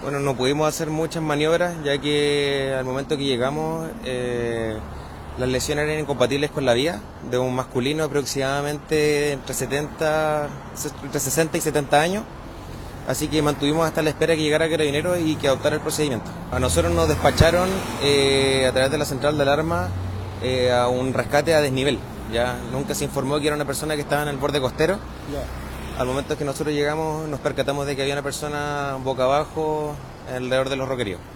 Bueno, no pudimos hacer muchas maniobras ya que al momento que llegamos las lesiones eran incompatibles con la vía de un masculino aproximadamente entre 60 y 70 años. Así que mantuvimos hasta la espera que llegara Carabineros y que adoptara el procedimiento. A nosotros nos despacharon a través de la central de alarma a un rescate a desnivel. Ya nunca se informó que era una persona que estaba en el borde costero. Al momento que nosotros llegamos nos percatamos de que había una persona boca abajo alrededor de los roqueríos.